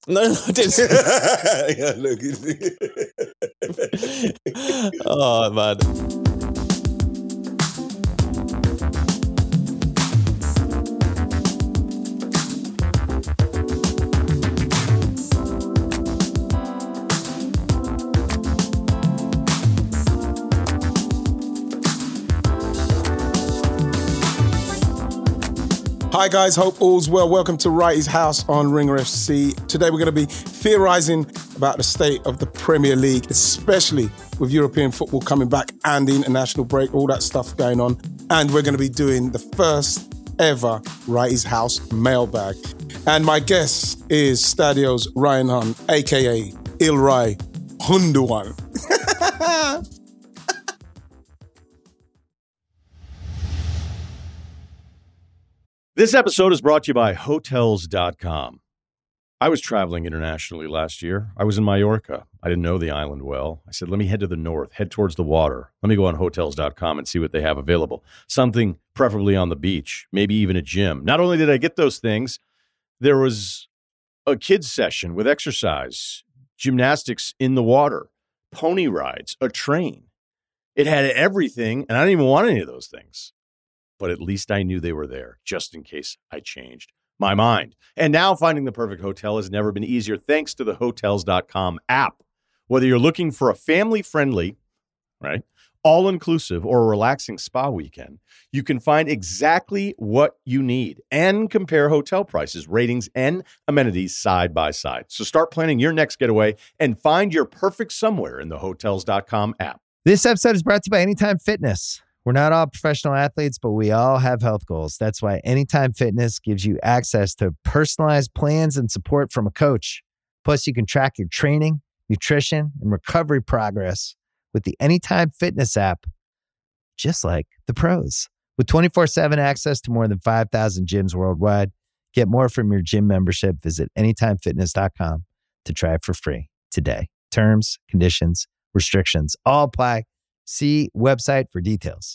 No, I didn't. Yeah, look. Oh, man. Hi guys, hope all's well. Welcome to Wrighty's House on Ringer FC. Today we're going to be theorising about the state of the Premier League, especially with European football coming back and the international break, all that stuff going on. And we're going to be doing the first ever Wrighty's House mailbag. And my guest is Stadio's Ryan Hun, aka Ilrai Hunduan. This episode is brought to you by Hotels.com. I was traveling internationally last year. I was in Mallorca. I didn't know the island well. I said, let me head to the north, head towards the water. Let me go on Hotels.com and see what they have available. Something preferably on the beach, maybe even a gym. Not only did I get those things, there was a kids session with exercise, gymnastics in the water, pony rides, a train. It had everything, and I didn't even want any of those things. But at least I knew they were there, just in case I changed my mind. And now finding the perfect hotel has never been easier thanks to the Hotels.com app. Whether you're looking for a family-friendly, right, all-inclusive or a relaxing spa weekend, you can find exactly what you need and compare hotel prices, ratings, and amenities side by side. So start planning your next getaway and find your perfect somewhere in the Hotels.com app. This episode is brought to you by Anytime Fitness. We're not all professional athletes, but we all have health goals. That's why Anytime Fitness gives you access to personalized plans and support from a coach. Plus, you can track your training, nutrition, and recovery progress with the Anytime Fitness app, just like the pros. With 24/7 access to more than 5,000 gyms worldwide, get more from your gym membership. Visit anytimefitness.com to try it for free today. Terms, conditions, restrictions all apply. See website for details.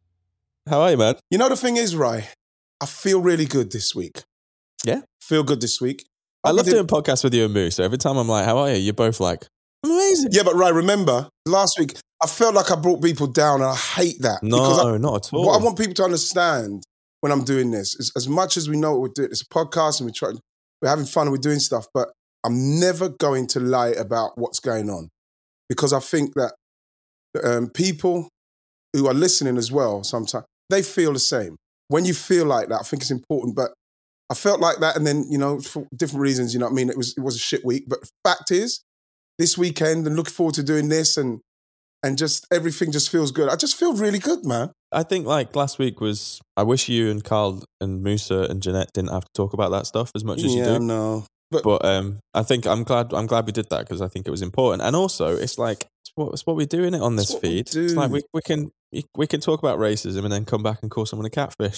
How are you, man? You know, the thing is, Rye, I feel really good this week. Yeah? Feel good this week. I love doing podcasts with you and Moose. So every time I'm like, how are you? You're both like, I'm amazing. Yeah, but Rye, remember, last week, I felt like I brought people down and I hate that. No, not at all. What I want people to understand when I'm doing this is as much as we know what we're doing, it's a podcast and we're having fun and we're doing stuff, but I'm never going to lie about what's going on because I think that people who are listening as well, sometimes they feel the same. When you feel like that, I think it's important. But I felt like that, and then for different reasons, you know what I mean. It was a shit week, but the fact is, this weekend and looking forward to doing this, and just everything just feels good. I just feel really good, man. I think like last week was. I wish you and Carl and Musa and Jeanette didn't have to talk about that stuff as much as you do. Yeah, no. But I think I'm glad we did that because I think it was important, and also it's like it's what we do in it on this feed. It's like we can talk about racism and then come back and call someone a catfish.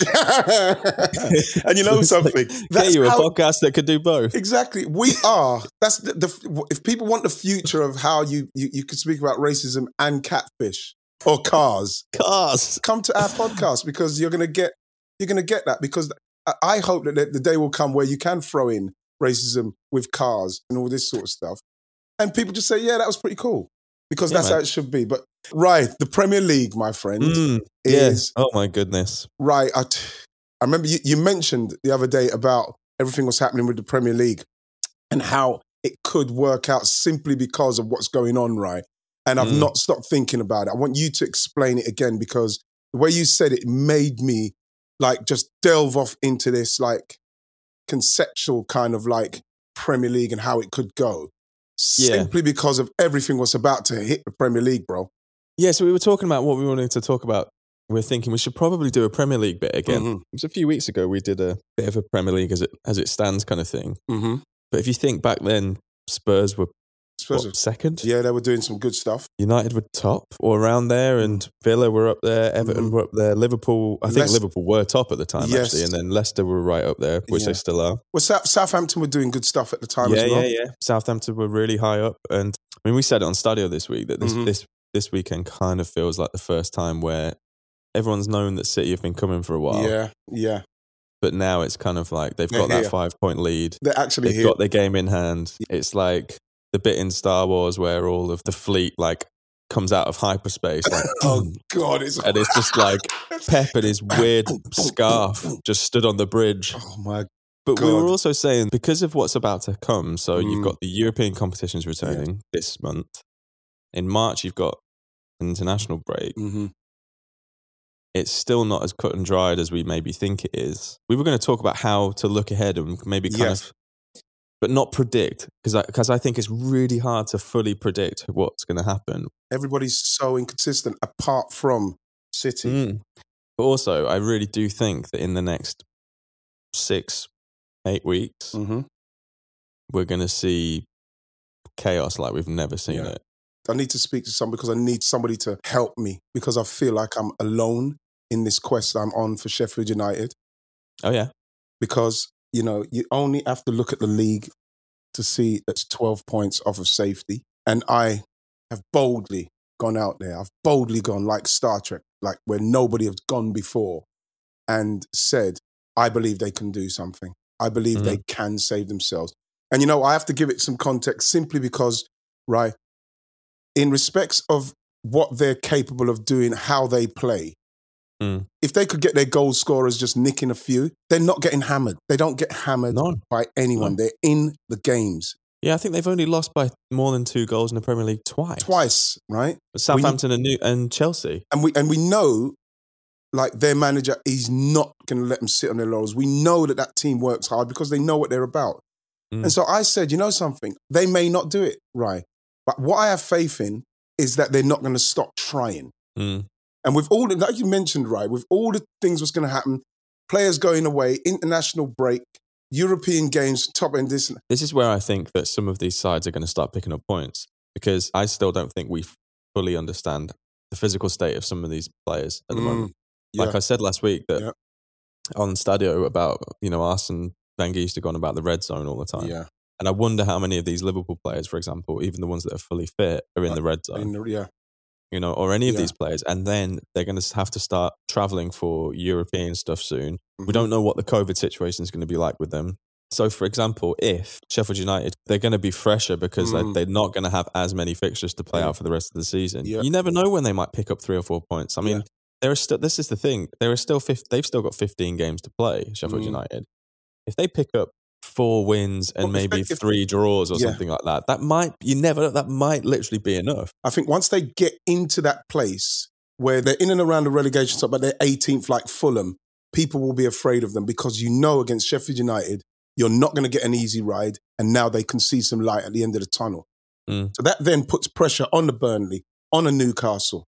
And you know something? Get you a podcast that could do both. Exactly. We are. That's if people want the future of how you could speak about racism and catfish or cars, come to our podcast because you're gonna get that because I hope that the day will come where you can throw in racism with cars and all this sort of stuff. And people just say, yeah, that was pretty cool. Because that's how it should be. But, right, the Premier League, my friend, is... Yes. Oh, my goodness. Right, I remember you mentioned the other day about everything was happening with the Premier League and how it could work out simply because of what's going on, right? And I've not stopped thinking about it. I want you to explain it again because the way you said it made me, like, just delve off into this, like, conceptual kind of like Premier League and how it could go simply because of everything was about to hit the Premier League, bro. Yeah, so we were talking about what we wanted to talk about. We're thinking we should probably do a Premier League bit again. Mm-hmm. It was a few weeks ago we did a bit of a Premier League as it stands kind of thing. Mm-hmm. But if you think back then, Spurs were second? Yeah, they were doing some good stuff. United were top or around there, and Villa were up there, Everton were up there, Liverpool, I think Liverpool were top at the time, actually, and then Leicester were right up there, which they still are. Well, Southampton were doing good stuff at the time as well. Yeah. Southampton were really high up, and I mean, we said it on Stadio this week that this weekend kind of feels like the first time where everyone's known that City have been coming for a while. Yeah. but now it's kind of like they've got that 5-point lead. They're actually They've got their game in hand. It's like the bit in Star Wars where all of the fleet like comes out of hyperspace. Like, oh God! And it's just like Pep and his weird scarf just stood on the bridge. Oh my! But God. we were also saying, because of what's about to come, so you've got the European competitions returning this month. In March, you've got an international break. Mm-hmm. It's still not as cut and dried as we maybe think it is. We were going to talk about how to look ahead and maybe kind of, but not predict, because I think it's really hard to fully predict what's going to happen. Everybody's so inconsistent apart from City. But also, I really do think that in the next 6-8 weeks, we're going to see chaos like we've never seen it. I need to speak to somebody because I need somebody to help me because I feel like I'm alone in this quest I'm on for Sheffield United. Oh, yeah. Because, you only have to look at the league to see it's 12 points off of safety. And I have boldly gone out there. I've boldly gone like Star Trek, like where nobody has gone before and said, I believe they can do something. I believe they can save themselves. And, I have to give it some context simply because, right, in respects of what they're capable of doing, how they play, if they could get their goal scorers just nicking a few, they're not getting hammered. They don't get hammered by anyone. No. They're in the games. Yeah, I think they've only lost by more than 2 goals in the Premier League twice. Twice, right? Southampton and Chelsea. And we know, like, their manager is not going to let them sit on their laurels. We know that team works hard because they know what they're about. And so I said, you know something? They may not do it, right? But what I have faith in is that they're not going to stop trying. And with all, like you mentioned, right, with all the things what's going to happen, players going away, international break, European games, top end this. This is where I think that some of these sides are going to start picking up points because I still don't think we fully understand the physical state of some of these players at the moment. Like I said last week that on Stadio about, Arsene Wenger used to go on about the red zone all the time. Yeah. And I wonder how many of these Liverpool players, for example, even the ones that are fully fit, are in the red zone. Or any of these players. And then they're going to have to start traveling for European stuff soon. We don't know what the COVID situation is going to be like with them. So, for example, if Sheffield United, they're going to be fresher because they're not going to have as many fixtures to play out for the rest of the season. You never know when they might pick up 3 or 4 points. I mean, this is the thing. They've still got 15 games to play, Sheffield United. If they pick up 4 wins and maybe 3 draws or something like that, that might literally be enough. I think once they get into that place where they're in and around the relegation spot, but they're 18th like Fulham, people will be afraid of them because against Sheffield United, you're not going to get an easy ride, and now they can see some light at the end of the tunnel. So that then puts pressure on the Burnley, on a Newcastle.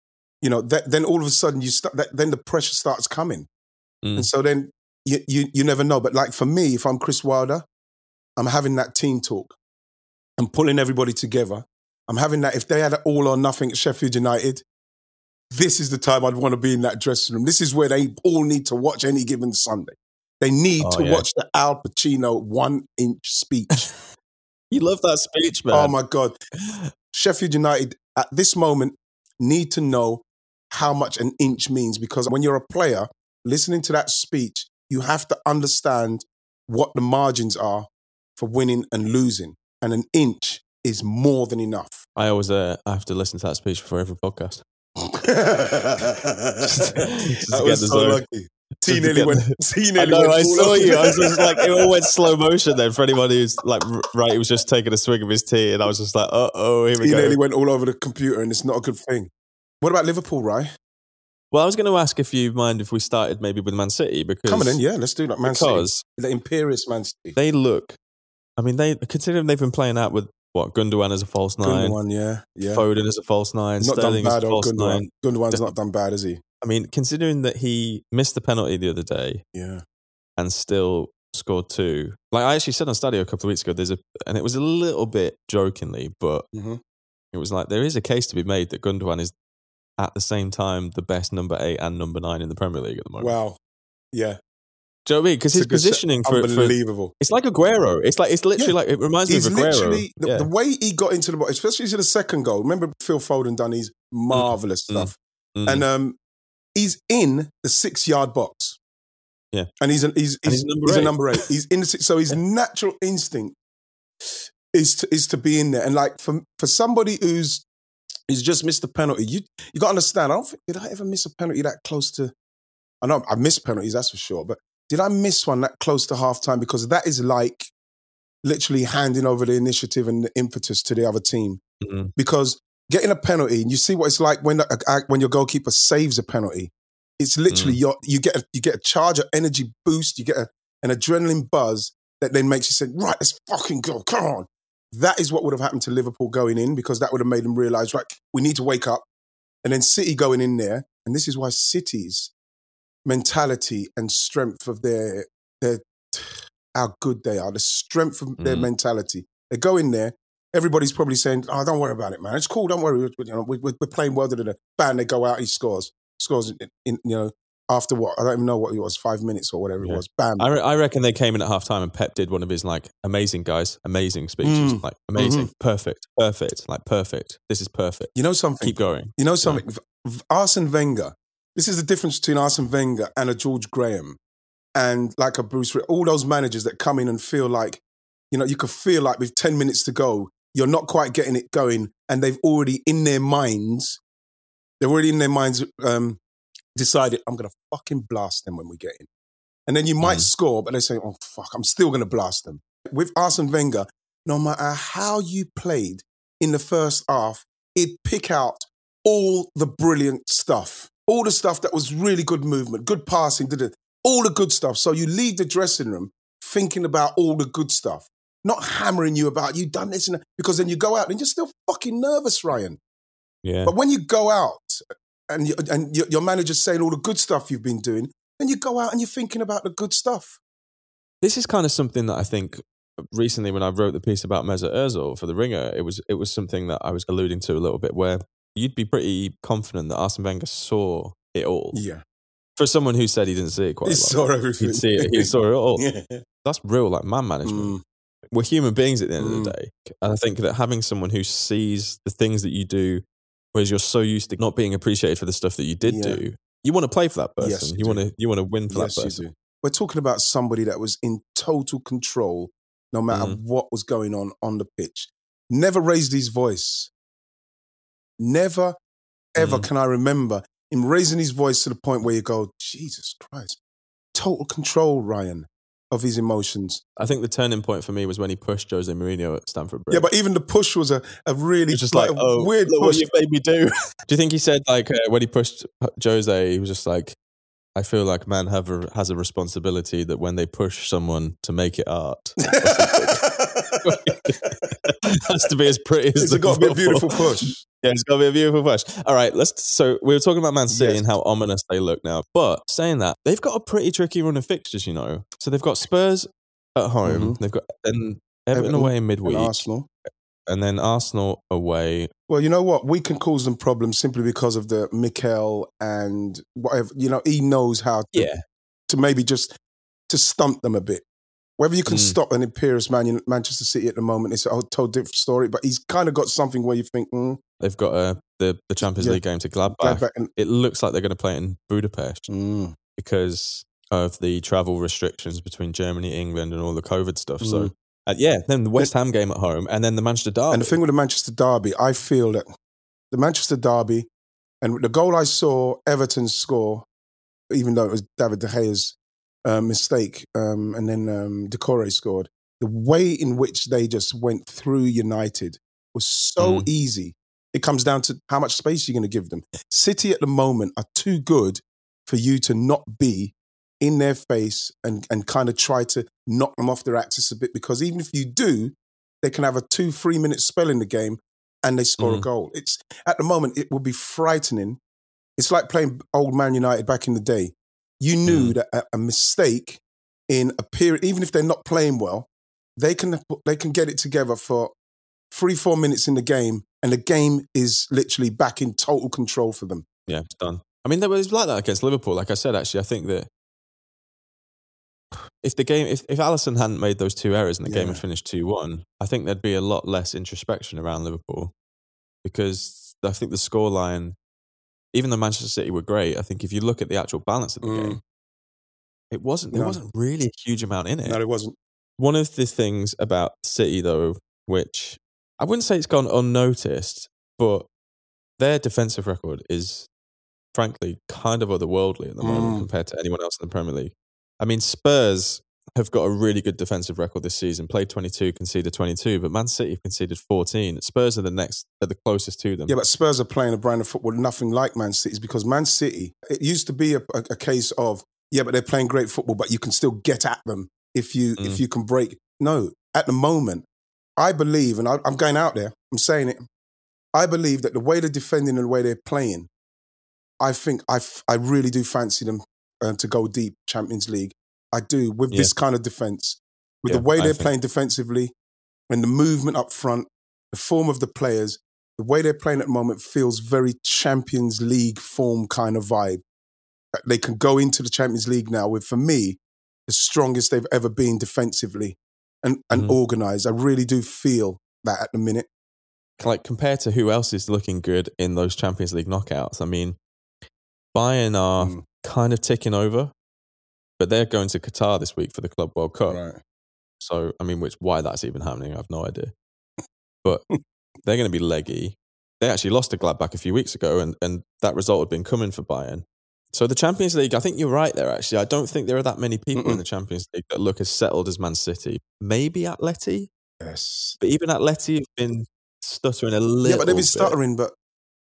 Then all of a sudden then the pressure starts coming. And so then you never know. But like for me, if I'm Chris Wilder, I'm having that team talk. I'm pulling everybody together. I'm having that. If they had all or nothing at Sheffield United, this is the time I'd want to be in that dressing room. This is where they all need to watch any given Sunday. They need to watch the Al Pacino 1-inch speech. You love that speech, man. Oh my God. Sheffield United at this moment need to know how much an inch means, because when you're a player listening to that speech, you have to understand what the margins are for winning and losing. And an inch is more than enough. I always have to listen to that speech before every podcast. That was so lucky. T nearly went. I saw you. I was just like, it all went slow motion then for anyone who's like, right, he was just taking a swig of his tea and I was just like, here we go. He nearly went all over the computer and it's not a good thing. What about Liverpool, Rye? Well, I was going to ask if you mind if we started maybe with Man City because... Coming in, yeah, let's do that. Man City. The imperious Man City. They look... I mean, considering they've been playing out with, Gundogan as a false 9. Gundogan, yeah. Foden as a false 9. Not Sterling done bad, as a false 9. Gundogan's not done bad, is he? I mean, considering that he missed the penalty the other day and still scored 2. Like I actually said on Stadio a couple of weeks ago, and it was a little bit jokingly, but it was like there is a case to be made that Gundogan is at the same time the best number 8 and number 9 in the Premier League at the moment. Wow. Yeah. Do you know what I mean? Because his positioning for unbelievable. It's like Aguero. It's literally like it reminds me of Aguero. The way he got into the box, especially to the second goal. Remember Phil Foden done his marvelous stuff, and he's in the 6-yard box. Yeah. And he's a number 8. So his natural instinct is to be in there. And like for somebody who's just missed a penalty, you got to understand, did I ever miss a penalty that close to, I know I missed penalties, that's for sure, but did I miss one that close to halftime? Because that is like literally handing over the initiative and the impetus to the other team. Mm-hmm. Because getting a penalty, and you see what it's like when your goalkeeper saves a penalty. It's literally you get a charge of energy boost. You get an adrenaline buzz that then makes you say, right, let's fucking go. Come on. That is what would have happened to Liverpool going in, because that would have made them realise, right, we need to wake up. And then City going in there, and this is why City's mentality and strength of their how good they are, the strength of their mentality. They go in there. Everybody's probably saying, "Oh, don't worry about it, man. It's cool. Don't worry. We're playing well." Bang! They go out. He scores in after what? I don't even know what it was. 5 minutes or whatever it was. Bam! I reckon they came in at halftime and Pep did one of his like amazing speeches, like amazing, perfect, like perfect. This is perfect. You know something? Keep going. You know something? Arsene Wenger. This is the difference between Arsene Wenger and a George Graham, and like a Bruce. All those managers that come in and feel like, you could feel like with 10 minutes to go, you're not quite getting it going, and they've already in their minds decided, I'm going to fucking blast them when we get in. And then you might score, but they say, oh, fuck, I'm still going to blast them. With Arsene Wenger, no matter how you played in the first half, it'd pick out all the brilliant stuff, all the stuff that was really good movement, good passing, all the good stuff. So you leave the dressing room thinking about all the good stuff, not hammering you about, you done this, because then you go out and you're still fucking nervous, Ryan. Yeah. But when you go out and your manager's saying all the good stuff you've been doing, then you go out and you're thinking about the good stuff. This is kind of something that I think recently when I wrote the piece about Mesut Ozil for The Ringer, it was something that I was alluding to a little bit, where you'd be pretty confident that Arsene Wenger saw it all. Yeah. For someone who said he didn't see it quite a lot. He saw everything. He'd see it. He saw it all. Yeah. That's real, like, man management. We're human beings at the end of the day. And I think that having someone who sees the things that you do, whereas you're so used to not being appreciated for the stuff that you did do, you want to play for that person. Yes, you want to win for that person. You do. We're talking about somebody that was in total control no matter what was going on the pitch. Never raised his voice. Never, ever can I remember him raising his voice to the point where you go, Jesus Christ. Total control, Ryan, of his emotions. I think the turning point for me was when he pushed Jose Mourinho at Stamford Bridge. Yeah, but even the push was a really just like a weird push. What you made me do. Do you think he said, like, when he pushed Jose, he was just like, I feel like man has a responsibility that when they push someone to make it art, it has to be as pretty as it's got to be a beautiful push. Yeah, it's got to be a beautiful push. All right, so we were talking about Man City and how ominous they look now. But saying that, they've got a pretty tricky run of fixtures, So they've got Spurs at home. They've got Everton away in midweek. And Arsenal. And then Arsenal away. Well, you know what? We can cause them problems simply because of the Mikel and whatever. He knows how to maybe just to stump them a bit. Whether you can stop an imperious Manchester City at the moment, it's a totally different story. But he's kind of got something where you think, They've got the Champions League game to Gladbach. It looks like they're going to play it in Budapest because of the travel restrictions between Germany, England, and all the COVID stuff. So, then the West Ham game at home, and then the Manchester Derby. And the thing with the Manchester Derby, I feel that the Manchester Derby, and the goal I saw Everton score, even though it was David De Gea's mistake, and then Decore scored, the way in which they just went through United was so easy. It comes down to how much space you're going to give them. City at the moment are too good for you to not be in their face and kind of try to knock them off their axis a bit, because even if you do, they can have a 2-3 minute spell in the game and they score a goal. It's at the moment, it would be frightening. It's like playing old Man United back in the day. You knew that a mistake in a period, even if they're not playing well, they can get it together for 3-4 minutes in the game, and the game is literally back in total control for them. Yeah, it's done. I mean, it was like that against Liverpool. Like I said, actually, I think that if Alisson hadn't made those 2 errors and the game had finished 2-1, I think there'd be a lot less introspection around Liverpool, because I think the scoreline, even though Manchester City were great, I think if you look at the actual balance of the game, There wasn't really a huge amount in it. No, there wasn't. One of the things about City, though, which I wouldn't say it's gone unnoticed, but their defensive record is, frankly, kind of otherworldly at the moment compared to anyone else in the Premier League. I mean, Spurs have got a really good defensive record this season. Played 22, conceded 22, but Man City have conceded 14. Spurs are the closest to them. Yeah, but Spurs are playing a brand of football nothing like Man City's, because Man City, it used to be a case of, yeah, but they're playing great football, but you can still get at them if you can break. No, at the moment, I believe, and I'm going out there, I'm saying it, I believe that the way they're defending and the way they're playing, I think I really do fancy them to go deep Champions League. I do, with this kind of defence. With the way they're playing defensively and the movement up front, the form of the players, the way they're playing at the moment feels very Champions League form kind of vibe. They can go into the Champions League now with, for me, the strongest they've ever been defensively and organised. I really do feel that at the minute. Like, compared to who else is looking good in those Champions League knockouts, I mean, Bayern are kind of ticking over. But they're going to Qatar this week for the Club World Cup. Right. So, I mean, why that's even happening, I have no idea. But they're going to be leggy. They actually lost to Gladbach a few weeks ago, and that result had been coming for Bayern. So the Champions League, I think you're right there, actually. I don't think there are that many people in the Champions League that look as settled as Man City. Maybe Atleti? Yes. But even Atleti have been stuttering a little bit. Yeah, but they've been stuttering. But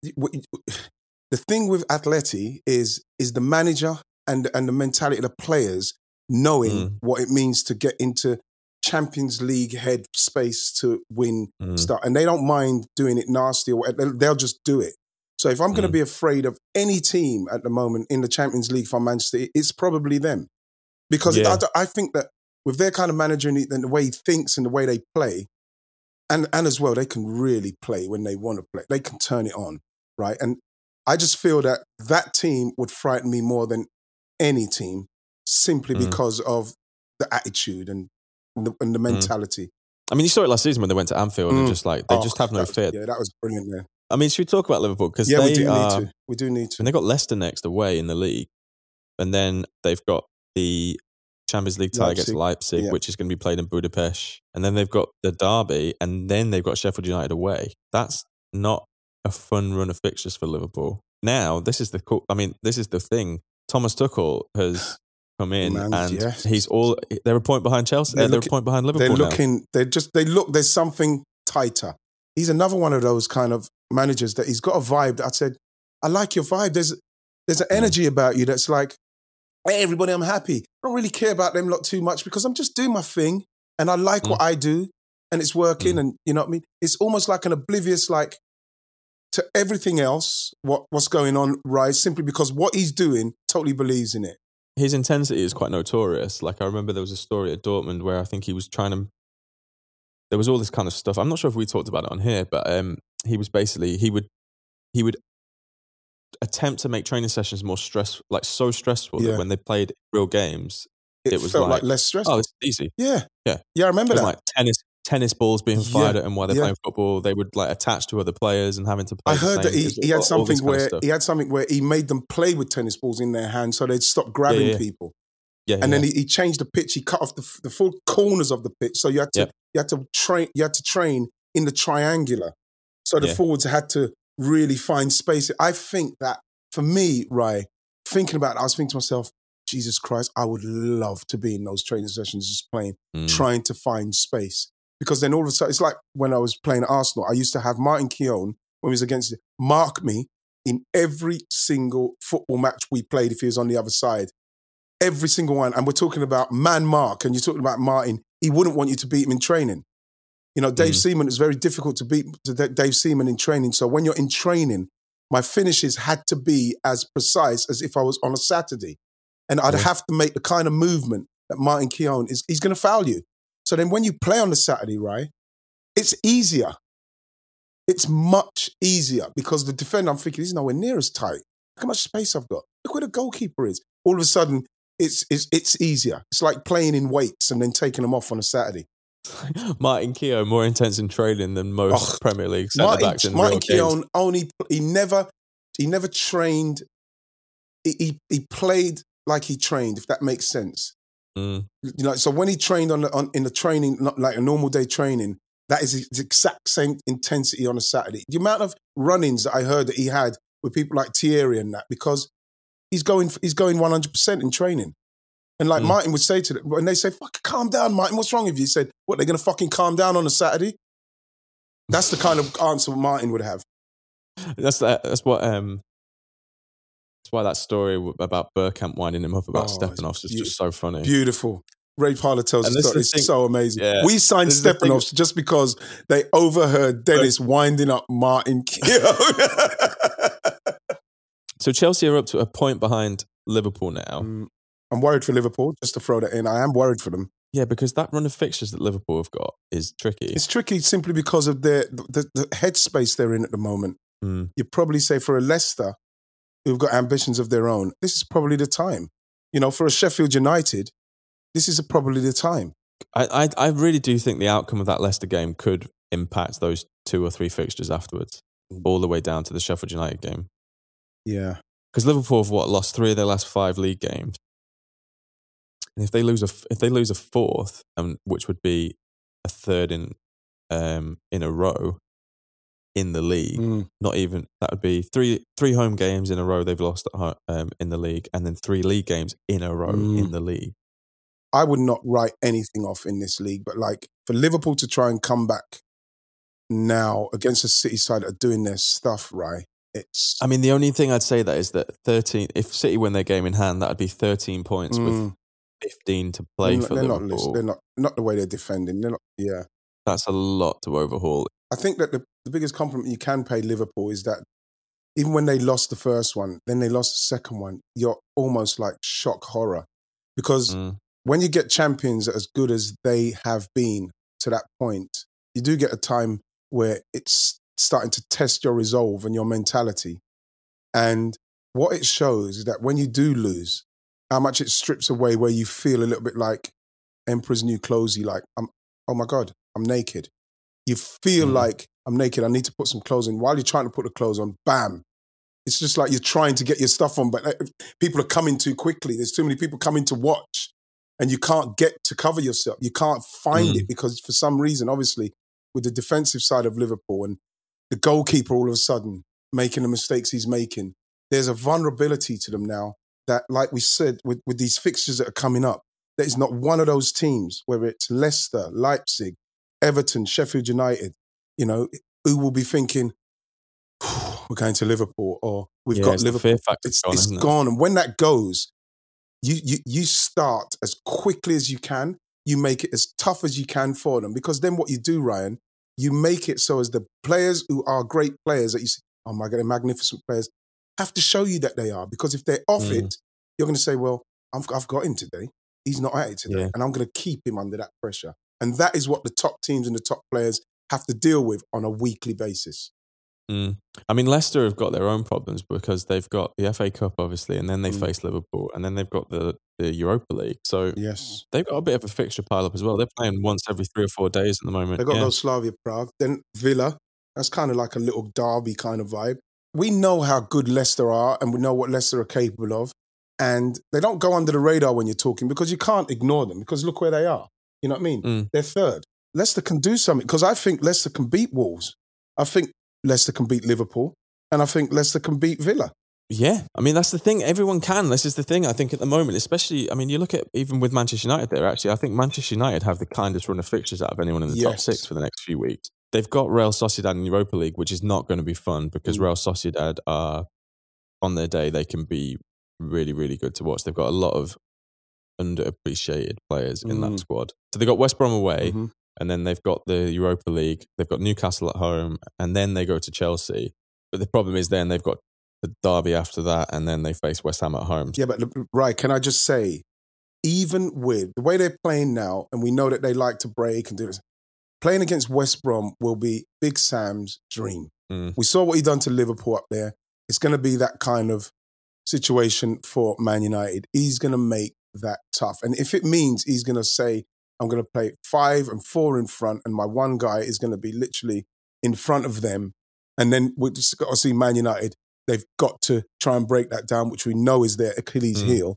the thing with Atleti is the manager and the mentality of the players knowing what it means to get into Champions League head space to win stuff. And they don't mind doing it nasty or whatever. They'll just do it. So if I'm going to be afraid of any team at the moment in the Champions League for Manchester City, it's probably them. Because I think that with their kind of manager and the way he thinks and the way they play, and as well, they can really play when they want to play. They can turn it on, right? And I just feel that team would frighten me more than any team, simply because of the attitude and the mentality. I mean, you saw it last season when they went to Anfield and just have no fear. Yeah, that was brilliant there. I mean, should we talk about Liverpool? Because we do need to. And they got Leicester next away in the league. And then they've got the Champions League tie against Leipzig, which is going to be played in Budapest. And then they've got the derby, and then they've got Sheffield United away. That's not a fun run of fixtures for Liverpool. Now, this is the thing. Thomas Tuchel has come in they're a point behind Chelsea. They're a point behind Liverpool. There's something tighter. He's another one of those kind of managers that he's got a vibe that I said, I like your vibe. There's an energy about you that's like, hey, everybody, I'm happy. I don't really care about them lot too much because I'm just doing my thing and I like what I do and it's working and you know what I mean? It's almost like an oblivious, like, to everything else, what's going on, right? Simply because what he's doing, totally believes in it. His intensity is quite notorious. Like, I remember there was a story at Dortmund where I think he was there was all this kind of stuff. I'm not sure if we talked about it on here, but he was basically, he would attempt to make training sessions more stressful that when they played real games, it was felt like less stressful. Oh, it's easy. Yeah, I remember that. Like tennis balls being fired at him while they're playing football. They would like attach to other players and having to play. I heard that he had something where he made them play with tennis balls in their hands so they'd stop grabbing people. Then he changed the pitch. He cut off the full corners of the pitch, so you had to train in the triangular. So the forwards had to really find space. I think that for me, right, thinking about it, I was thinking to myself, Jesus Christ, I would love to be in those training sessions just playing, trying to find space. Because then all of a sudden, it's like when I was playing at Arsenal, I used to have Martin Keown, when he was against it, mark me in every single football match we played if he was on the other side. Every single one. And we're talking about man mark, and you're talking about Martin. He wouldn't want you to beat him in training. You know, Dave Seaman, it's very difficult to beat Dave Seaman in training. So when you're in training, my finishes had to be as precise as if I was on a Saturday. And I'd have to make the kind of movement that Martin Keown he's going to foul you. So then when you play on the Saturday, right, it's easier. It's much easier because the defender, I'm thinking, he's nowhere near as tight. Look how much space I've got. Look where the goalkeeper is. All of a sudden, it's easier. It's like playing in weights and then taking them off on a Saturday. Martin Keown more intense in training than most Premier League centre-backs in Martin real Keown he never trained. He played like he trained, if that makes sense. So when he trained in the training, not like a normal day training, that is the exact same intensity on a Saturday. The amount of run-ins that I heard that he had with people like Thierry and that, because he's going 100% in training. And like Martin would say to them, when they say, "Fuck, calm down, Martin, what's wrong with you?" He said, "What, they're going to fucking calm down on a Saturday?" That's the kind of answer Martin would have. That's why that story about Bergkamp winding him up about Stepanovs is just so funny. Beautiful. Ray Parler tells the story. It's so amazing. Yeah. We signed Stepanovs just because they overheard Dennis winding up Martin Keown. So Chelsea are up to a point behind Liverpool now. I'm worried for Liverpool, just to throw that in. I am worried for them. Yeah, because that run of fixtures that Liverpool have got is tricky. It's tricky simply because of the headspace they're in at the moment. You'd probably say for a Leicester, who've got ambitions of their own, this is probably the time. For a Sheffield United, this is probably the time. I really do think the outcome of that Leicester game could impact those 2 or 3 fixtures afterwards, all the way down to the Sheffield United game. Yeah. Because Liverpool have lost 3 of their last 5 league games. And if they lose a fourth, which would be a third in a row in the league, not even that would be three home games in a row they've lost in the league, and then 3 league games in a row in the league. I would not write anything off in this league, but like for Liverpool to try and come back now against a City side that are doing their stuff, right? I mean, the only thing I'd say that is that 13. If City win their game in hand, that'd be 13 points with 15 to play for Liverpool. They're not the way they're defending. They're not. Yeah, that's a lot to overhaul. I think that the biggest compliment you can pay Liverpool is that even when they lost the first one, then they lost the second one, you're almost like shock horror. Because when you get champions as good as they have been to that point, you do get a time where it's starting to test your resolve and your mentality. And what it shows is that when you do lose, how much it strips away where you feel a little bit like Emperor's New Clothes-y, like, oh my God, I'm naked. You feel like I'm naked, I need to put some clothes on. While you're trying to put the clothes on, bam. It's just like you're trying to get your stuff on, but people are coming too quickly. There's too many people coming to watch and you can't get to cover yourself. You can't find it because for some reason, obviously, with the defensive side of Liverpool and the goalkeeper all of a sudden making the mistakes he's making, there's a vulnerability to them now that, like we said, with these fixtures that are coming up, there is not one of those teams, whether it's Leicester, Leipzig, Everton, Sheffield United, who will be thinking, we're going to Liverpool, or we've got Liverpool. The fear factor's gone, it's gone. And when that goes, you start as quickly as you can. You make it as tough as you can for them. Because then what you do, Ryan, you make it so as the players who are great players that you see, oh my God, they're magnificent players, have to show you that they are. Because if they're off it, you're going to say, well, I've got him today. He's not at it today. And I'm going to keep him under that pressure. And that is what the top teams and the top players have to deal with on a weekly basis. I mean, Leicester have got their own problems because they've got the FA Cup, obviously, and then they face Liverpool, and then they've got the Europa League. So they've got a bit of a fixture pile up as well. They're playing once every 3 or 4 days at the moment. They've got those Slavia Prague, then Villa. That's kind of like a little derby kind of vibe. We know how good Leicester are, and we know what Leicester are capable of. And they don't go under the radar when you're talking because you can't ignore them because look where they are. You know what I mean? They're third. Leicester can do something because I think Leicester can beat Wolves. I think Leicester can beat Liverpool. And I think Leicester can beat Villa. Yeah. I mean, that's the thing. Everyone can. This is the thing, I think, at the moment, especially, I mean, you look at even with Manchester United there, actually, I think Manchester United have the kindest run of fixtures out of anyone in the top 6 for the next few weeks. They've got Real Sociedad in Europa League, which is not going to be fun because Real Sociedad are, on their day, they can be really, really good to watch. They've got a lot of underappreciated players in that squad. So they've got West Brom away, and then they've got the Europa League, they've got Newcastle at home, and then they go to Chelsea. But the problem is then they've got the derby after that, and then they face West Ham at home. Yeah, but right, can I just say, even with the way they're playing now, and we know that they like to break and do this, playing against West Brom will be Big Sam's dream. We saw what he done to Liverpool up there. It's going to be that kind of situation for Man United. He's going to make that tough. And if it means he's going to say, I'm going to play 5 and 4 in front, and my one guy is going to be literally in front of them, and then we've just got to see Man United, they've got to try and break that down, which we know is their Achilles heel.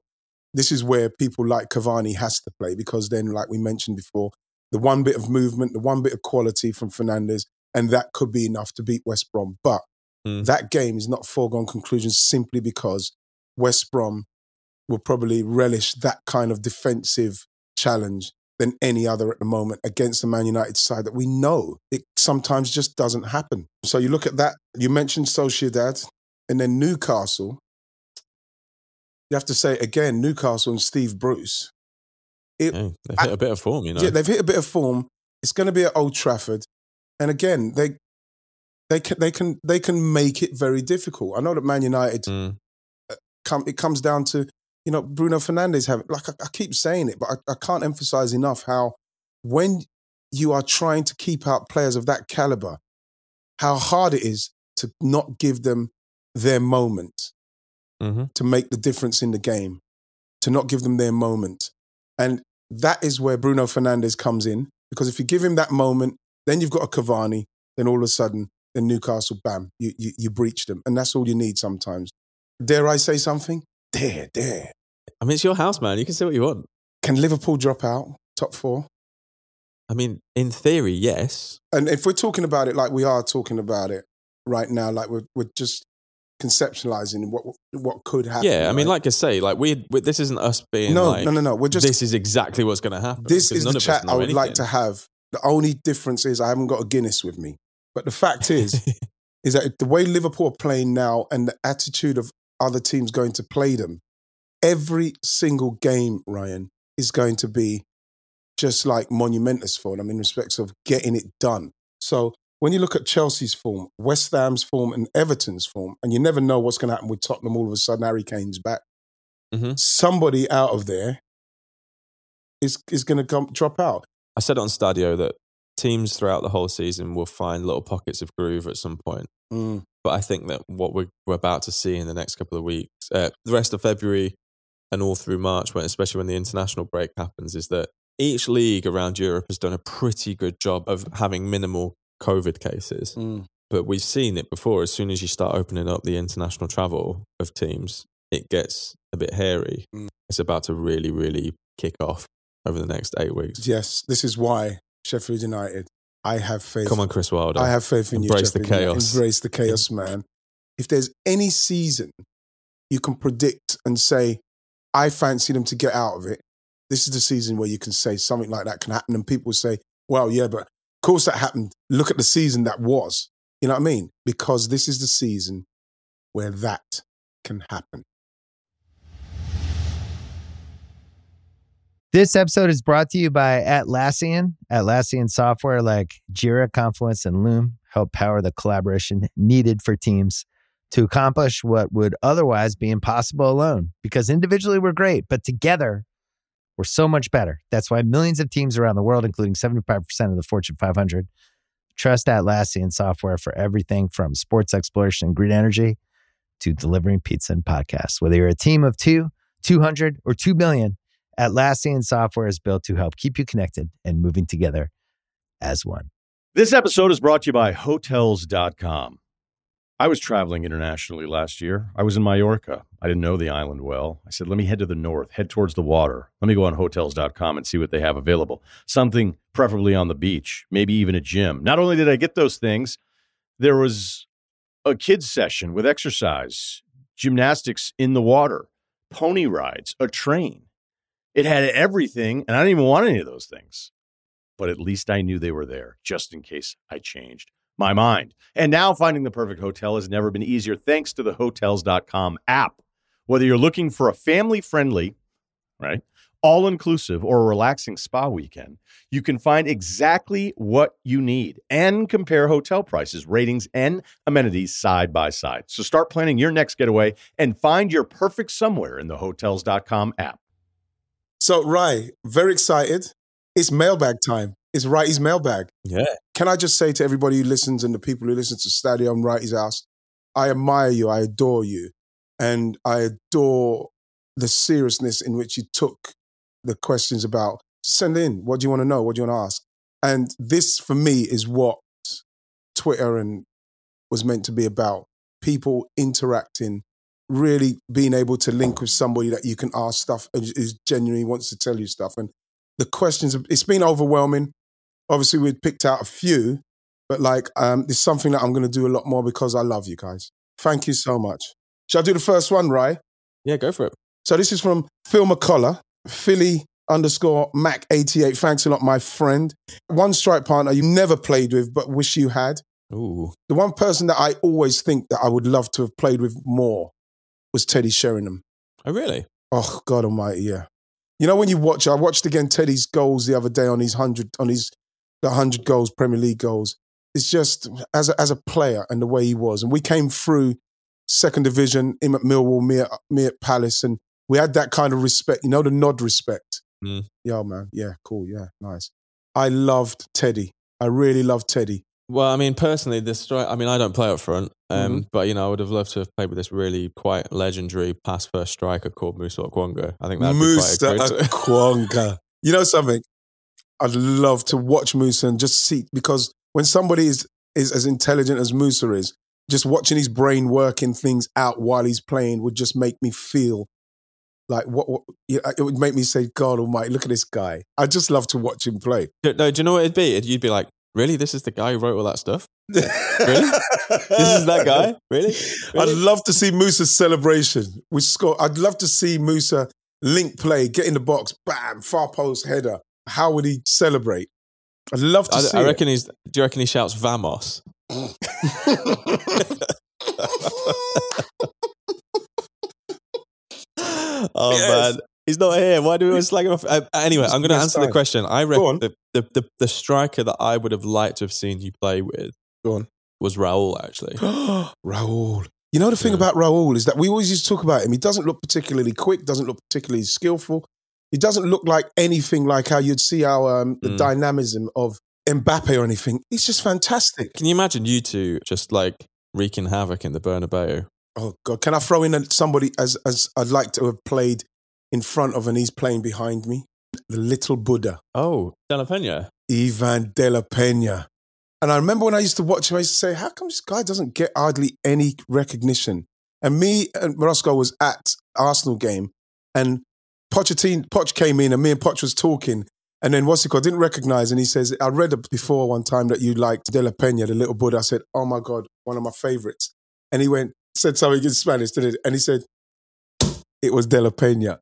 this is where people like Cavani has to play, because then, like we mentioned before, the one bit of movement, the one bit of quality from Fernandes, and that could be enough to beat West Brom. But that game is not a foregone conclusion simply because West Brom will probably relish that kind of defensive challenge than any other at the moment against the Man United side that we know it sometimes just doesn't happen. So you look at that, you mentioned Sociedad, and then Newcastle. You have to say again, Newcastle and Steve Bruce. They've hit a bit of form, you know. Yeah, they've hit a bit of form. It's going to be at Old Trafford, and again, they can make it very difficult. I know that Man United. It comes down to, you know, Bruno Fernandes having, like I keep saying it, but I can't emphasize enough how when you are trying to keep out players of that caliber, how hard it is to not give them their moment to make the difference in the game, to not give them their moment. And that is where Bruno Fernandes comes in, because if you give him that moment, then you've got a Cavani, then all of a sudden, then Newcastle, bam, you breach them. And that's all you need sometimes. Dare I say something? Dare. I mean, it's your house, man. You can say what you want. Can Liverpool drop out, top 4? I mean, in theory, yes. And if we're talking about it like we are talking about it right now, like we're just conceptualizing what could happen. Yeah, I mean, right? like I say, like this isn't us being no. We're just, this is exactly what's going to happen. This is the chat I would like to have. The only difference is I haven't got a Guinness with me. But the fact is that the way Liverpool are playing now and the attitude of other teams going to play them, every single game, Ryan, is going to be just like monumentous for them in respects of getting it done. So when you look at Chelsea's form, West Ham's form and Everton's form, and you never know what's going to happen with Tottenham, all of a sudden Harry Kane's back. Somebody out of there is going to drop out. I said on Stadio that teams throughout the whole season will find little pockets of groove at some point. But I think that what we're about to see in the next couple of weeks, the rest of February and all through March, especially when the international break happens, is that each league around Europe has done a pretty good job of having minimal COVID cases. But we've seen it before. As soon as you start opening up the international travel of teams, it gets a bit hairy. It's about to really, really kick off over the next 8 weeks. Yes, this is why Sheffield United, I have faith. Come on, Chris Wilder. I have faith in you. Embrace the chaos. Embrace the chaos, man. If there's any season you can predict and say, I fancy them to get out of it, this is the season where you can say something like that can happen. And people say, well, yeah, but of course that happened. Look at the season that was. You know what I mean? Because this is the season where that can happen. This episode is brought to you by Atlassian. Atlassian software like Jira, Confluence, and Loom help power the collaboration needed for teams to accomplish what would otherwise be impossible alone. Because individually we're great, but together we're so much better. That's why millions of teams around the world, including 75% of the Fortune 500, trust Atlassian software for everything from sports exploration and green energy to delivering pizza and podcasts. Whether you're a team of 2, 200, or 2 million, Atlassian software is built to help keep you connected and moving together as one. This episode is brought to you by Hotels.com. I was traveling internationally last year. I was in Mallorca. I didn't know the island well. I said, let me head to the north, head towards the water. Let me go on Hotels.com and see what they have available. Something preferably on the beach, maybe even a gym. Not only did I get those things, there was a kids session with exercise, gymnastics in the water, pony rides, a train. It had everything, and I didn't even want any of those things. But at least I knew they were there, just in case I changed my mind. And now finding the perfect hotel has never been easier thanks to the Hotels.com app. Whether you're looking for a family-friendly, right, all-inclusive or a relaxing spa weekend, you can find exactly what you need and compare hotel prices, ratings, and amenities side by side. So start planning your next getaway and find your perfect somewhere in the Hotels.com app. So, Rai, very excited. It's mailbag time. It's Wrighty's mailbag. Yeah. Can I just say to everybody who listens and the people who listen to Stadio on Wrighty's house, I admire you. I adore you. And I adore the seriousness in which you took the questions about, send in, what do you want to know? What do you want to ask? And this, for me, is what Twitter and was meant to be about. People interacting really being able to link with somebody that you can ask stuff and who genuinely wants to tell you stuff. And the questions, it's been overwhelming. Obviously, we'd picked out a few, but it's something that I'm going to do a lot more because I love you guys. Thank you so much. Shall I do the first one, Rye? Yeah, go for it. So this is from Phil McCullough, Philly_Mac88. Thanks a lot, my friend. One strike partner you never played with, but wish you had. Ooh. The one person that I always think that I would love to have played with more was Teddy Sheringham. Oh, really? Oh, God almighty, yeah. You know, when I watched again Teddy's goals the other day on the 100 goals, Premier League goals. It's just, as a player and the way he was. And we came through second division, him at Millwall, me at Palace, and we had that kind of respect, the nod respect. Mm. Yeah, man. Yeah, cool. Yeah, nice. I loved Teddy. I really loved Teddy. Well, I mean, personally, I don't play up front, but, I would have loved to have played with this really quite legendary pass-first striker called Musa Okwonga. I think that'd be quite a great... Okwonga. You know something? I'd love to watch Musa and just see, because when somebody is as intelligent as Musa is, just watching his brain working things out while he's playing would just make me feel like it would make me say, God almighty, look at this guy. I'd just love to watch him play. No, do you know what it'd be? You'd be like, really? This is the guy who wrote all that stuff? Really? This is that guy? Really? I'd love to see Musa's celebration with Scott. I'd love to see Musa link play, get in the box, bam, far post header. How would he celebrate? I'd love to see it. Do you reckon he shouts Vamos? Oh, yes. Man. He's not here. Why do we always slag him off? Anyway, I'm going to answer the question. I reckon the striker that I would have liked to have seen you play with was Raul, actually. Raul. You know the thing about Raul is that we always used to talk about him. He doesn't look particularly quick, doesn't look particularly skillful. He doesn't look like anything like how you'd see the dynamism of Mbappe or anything. He's just fantastic. Can you imagine you two just wreaking havoc in the Bernabeu? Oh, God. Can I throw in somebody as I'd like to have played in front of and he's playing behind me? The little Buddha. Oh, De La Peña. Ivan De La Peña. And I remember when I used to watch him, I used to say, how come this guy doesn't get hardly any recognition? And me and Roscoe was at Arsenal game and Poch came in and me and Poch was talking. And then I didn't recognize. And he says, I read before one time that you liked De La Peña, the little Buddha. I said, oh my God, one of my favorites. And he said something in Spanish, did it? And he said, it was De La Peña.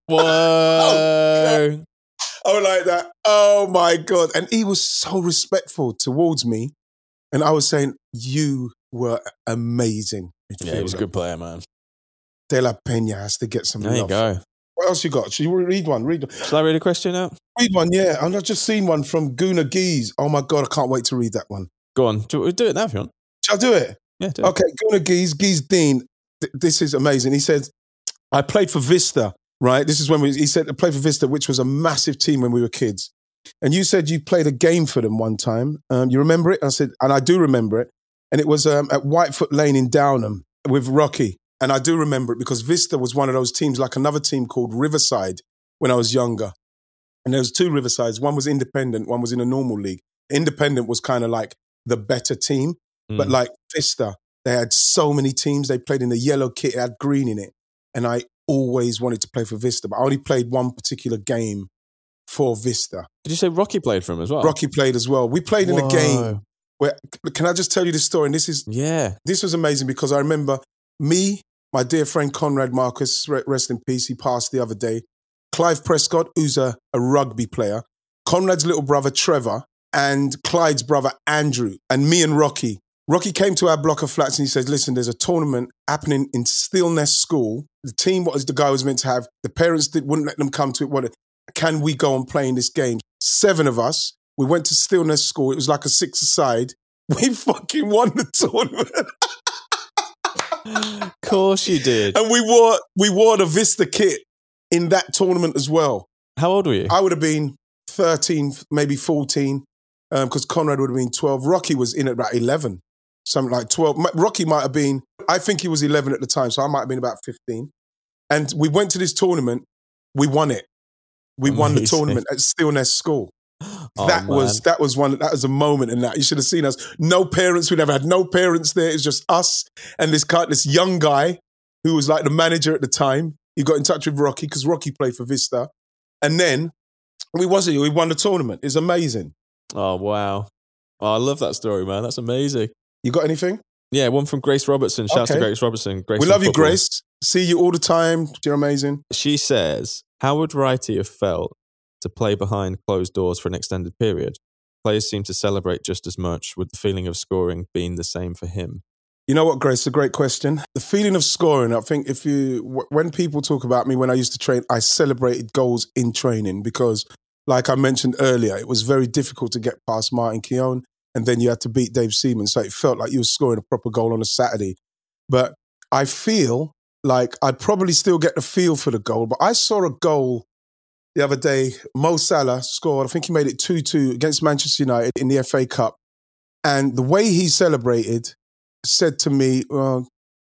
Whoa. I was like that. Oh my God. And he was so respectful towards me. And I was saying, you were amazing. Yeah, he was a good player, man. De La Peña has to get some love. There you go. What else you got? Should you read one? Shall I read a question out? Read one, yeah. And I've just seen one from Guna Geese. Oh my God, I can't wait to read that one. Go on. Do it now if you want. Shall I do it? Yeah, do it. Okay, Guna Geese Dean. This is amazing. He said, I played for Vista, right? This is when he said I played for Vista, which was a massive team when we were kids. And you said you played a game for them one time. You remember it? I said, and I do remember it. And it was at Whitefoot Lane in Downham with Rocky. And I do remember it because Vista was one of those teams, like another team called Riverside when I was younger. And there was two Riversides. One was independent, one was in a normal league. Independent was kind of like the better team. But like Vista, they had so many teams. They played in the yellow kit, it had green in it. And I always wanted to play for Vista, but I only played one particular game for Vista. Did you say Rocky played for him as well? Rocky played as well. We played in a game where, can I just tell you this story? And this was amazing because I remember me, my dear friend Conrad Marcus, rest in peace, he passed the other day. Clive Prescott, who's a rugby player. Conrad's little brother Trevor and Clyde's brother Andrew and me and Rocky. Rocky came to our block of flats and he said, listen, there's a tournament happening in Stillness School. The team, the guy was meant to have, the parents wouldn't let them come to it. Can we go and play in this game? 7 of us, we went to Stillness School. It was like a 6-a-side. We fucking won the tournament. Of course you did. And we wore the Vista kit in that tournament as well. How old were you? I would have been 13, maybe 14, because Conrad would have been 12. Rocky was in at about 11. Something like 12. Rocky might have been, I think he was 11 at the time, so I might have been about 15. And we went to this tournament. We won it. We won the tournament at Stillness School. That was a moment in that. You should have seen us. No parents. We never had no parents there. It's just us and this young guy who was like the manager at the time. He got in touch with Rocky because Rocky played for Vista. And then we won the tournament. It's amazing. Oh, wow. Oh, I love that story, man. That's amazing. You got anything? Yeah, one from Grace Robertson. Shouts to Grace Robertson. Grace, we love you, Grace. See you all the time. You're amazing. She says, how would Wrighty have felt to play behind closed doors for an extended period? Players seem to celebrate just as much, with the feeling of scoring being the same for him. You know what, Grace? A great question. The feeling of scoring, I think when people talk about me when I used to train, I celebrated goals in training because, like I mentioned earlier, it was very difficult to get past Martin Keown, and then you had to beat Dave Seaman. So it felt like you were scoring a proper goal on a Saturday. But I feel like I'd probably still get the feel for the goal. But I saw a goal the other day. Mo Salah scored, I think he made it 2-2 against Manchester United in the FA Cup. And the way he celebrated said to me, well,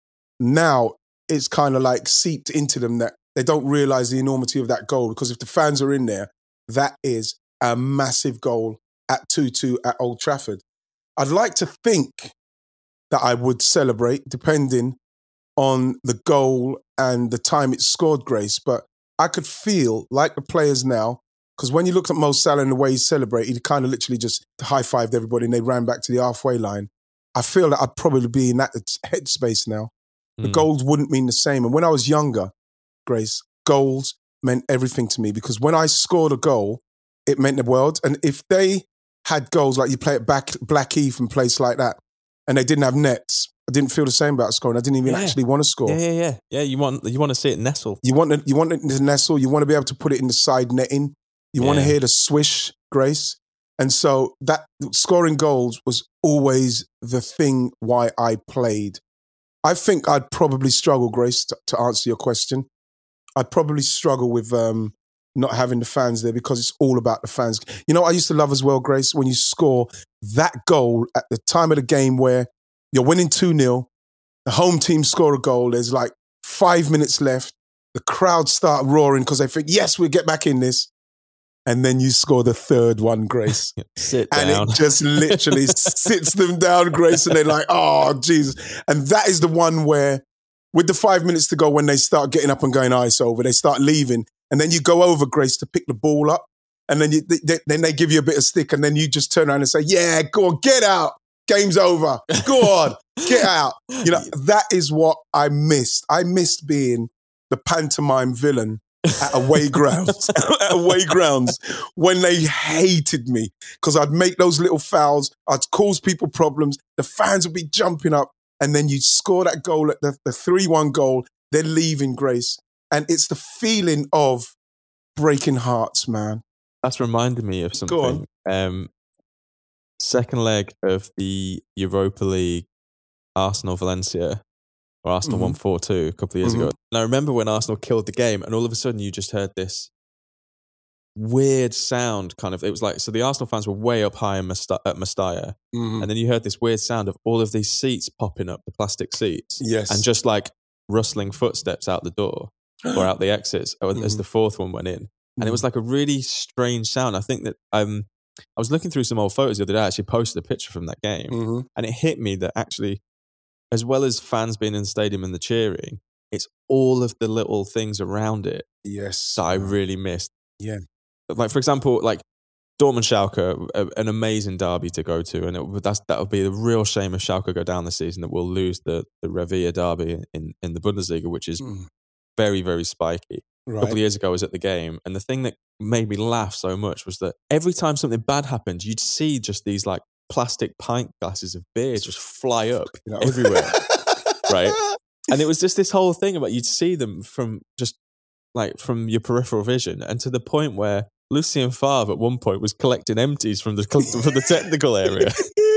now it's kind of like seeped into them that they don't realise the enormity of that goal, because if the fans are in there, that is a massive goal at 2-2 at Old Trafford. I'd like to think that I would celebrate depending on the goal and the time it's scored, Grace, but I could feel like the players now, because when you looked at Mo Salah and the way he celebrated, he kind of literally just high-fived everybody and they ran back to the halfway line. I feel that I'd probably be in that headspace now. The goals wouldn't mean the same. And when I was younger, Grace, goals meant everything to me, because when I scored a goal, it meant the world. And if they had goals like you play at Blackheath and place like that, and they didn't have nets, I didn't feel the same about scoring. I didn't even actually want to score. Yeah. You want to see it nestle. You want it to nestle. You want to be able to put it in the side netting. You want to hear the swish, Grace. And so that scoring goals was always the thing why I played. I think I'd probably struggle, Grace, to answer your question. I'd probably struggle with not having the fans there, because it's all about the fans. You know what I used to love as well, Grace? When you score that goal at the time of the game where you're winning 2-0, the home team score a goal, there's like 5 minutes left, the crowd start roaring because they think, yes, we'll get back in this. And then you score the third one, Grace. Sit down. And it just literally sits them down, Grace, and they're like, oh, Jesus. And that is the one where, with the 5 minutes to go, when they start getting up and going ice over, they start leaving. And then you go over, Grace, to pick the ball up. And then then they give you a bit of stick. And then you just turn around and say, yeah, go on, get out. Game's over. Go on, get out. You know, that is what I missed. I missed being the pantomime villain at away grounds, when they hated me, because I'd make those little fouls, I'd cause people problems, the fans would be jumping up, and then you'd score that goal at the 3-1 goal, they're leaving, Grace. And it's the feeling of breaking hearts, man. That's reminded me of something. Go on. Second leg of the Europa League, Arsenal-Valencia, or Arsenal won 4-2 a couple of years ago. And I remember when Arsenal killed the game, and all of a sudden you just heard this weird sound, kind of. It was like, so the Arsenal fans were way up high at Mestalla, and then you heard this weird sound of all of these seats popping up, the plastic seats, and just like rustling footsteps out the door or out the exits as the fourth one went in. And it was like a really strange sound. I think that I was looking through some old photos the other day. I actually posted a picture from that game, and it hit me that actually, as well as fans being in the stadium and the cheering, it's all of the little things around it that I really missed. Yeah. Like, for example, like Dortmund-Schalke, an amazing derby to go to. And that would be the real shame if Schalke go down this season, that we'll lose the Revilla derby in the Bundesliga, which is very, very spiky. Right. A couple of years ago I was at the game, and the thing that made me laugh so much was that every time something bad happened, you'd see just these like plastic pint glasses of beer just fly up everywhere, right? And it was just this whole thing about, you'd see them from your peripheral vision, and to the point where Lucien Favre at one point was collecting empties from the technical area.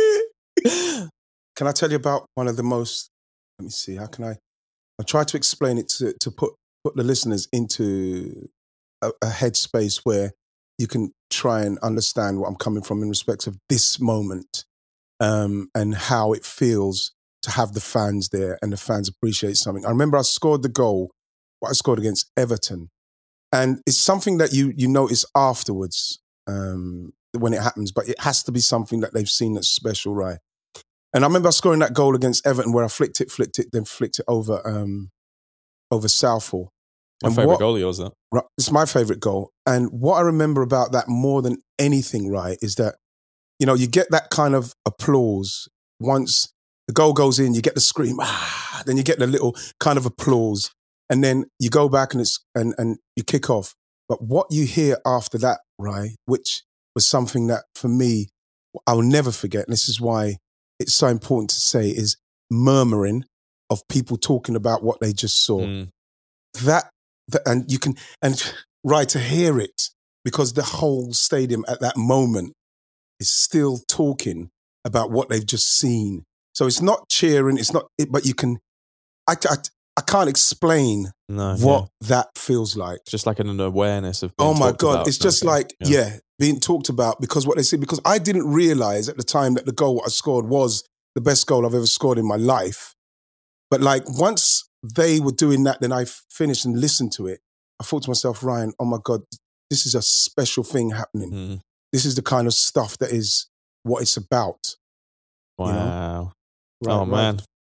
Can I tell you about one of the most? Let me see. How can I? I'll try to explain it to put the listeners into a headspace where you can try and understand what I'm coming from in respect of this moment, and how it feels to have the fans there and the fans appreciate something. I remember I scored the goal, what I scored against Everton. And it's something that you notice afterwards when it happens, but it has to be something that they've seen that's special, right? And I remember scoring that goal against Everton where I flicked it, then flicked it over over Southall. My favourite goal of yours, though. Right, it's my favourite goal. And what I remember about that more than anything, right, is that, you know, you get that kind of applause once the goal goes in, you get the scream, then you get the little kind of applause. And then you go back and and you kick off. But what you hear after that, right, which was something that for me, I'll never forget, and this is why it's so important to say, is murmuring of people talking about what they just saw. And you can, and right, to hear it, because the whole stadium at that moment is still talking about what they've just seen. So it's not cheering, it's not, but you can, I can't explain what that feels like. Just like an awareness of being oh my talked God, about, it's just like, being talked about, because what they say, because I didn't realize at the time that the goal I scored was the best goal I've ever scored in my life. But like once they were doing that, then I finished and listened to it. I thought to myself, Ryan, oh my God, this is a special thing happening. Mm. This is the kind of stuff that is what it's about. Wow. You know? Right, man.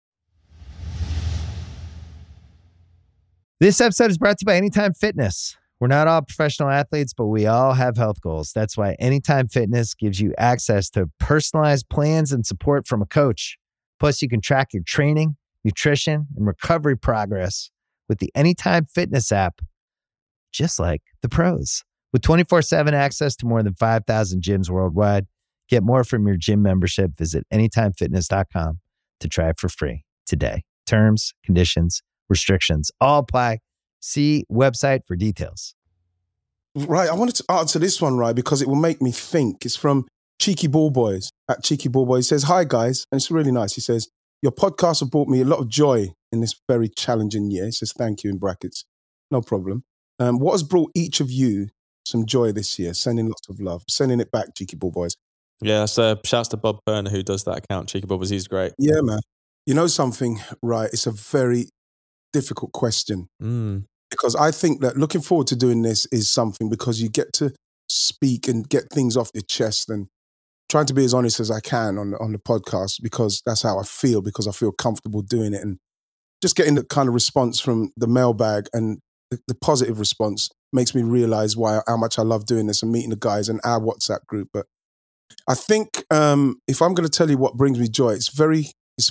This episode is brought to you by Anytime Fitness. We're not all professional athletes, but we all have health goals. That's why Anytime Fitness gives you access to personalized plans and support from a coach. Plus, you can track your training, nutrition, and recovery progress with the Anytime Fitness app, just like the pros. With 24/7 access to more than 5,000 gyms worldwide, get more from your gym membership. Visit anytimefitness.com to try it for free today. Terms, conditions, restrictions all apply. See website for details. Right, I wanted to answer this one, right, because it will make me think. It's from Cheeky Ball Boys. At Cheeky Ball Boys, he says, "Hi guys," and it's really nice. He says, "Your podcast have brought me a lot of joy in this very challenging year." He says, "Thank you," in brackets. No problem. What has brought each of you some joy this year? Sending lots of love. Sending it back, Cheeky Ball Boys. Yeah, so shouts to Bob Perner who does that account, Cheeky Ball Boys. He's great. Yeah, man. You know something, right? It's a very difficult question. Because I think that looking forward to doing this is something, because you get to speak and get things off your chest, and trying to be as honest as I can on the podcast, because that's how I feel, because I feel comfortable doing it, and just getting the kind of response from the mailbag and the positive response makes me realize how much I love doing this and meeting the guys in our WhatsApp group. But I think if I'm going to tell you what brings me joy, it's very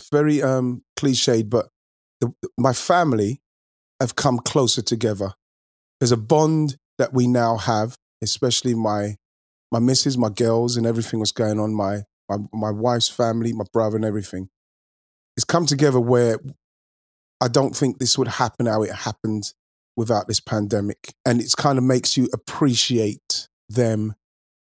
cliched, but my family have come closer together. There's a bond that we now have, especially my missus, my girls, and everything was going on, my wife's family, my brother and everything. It's come together where I don't think this would happen how it happened without this pandemic. And it kind of makes you appreciate them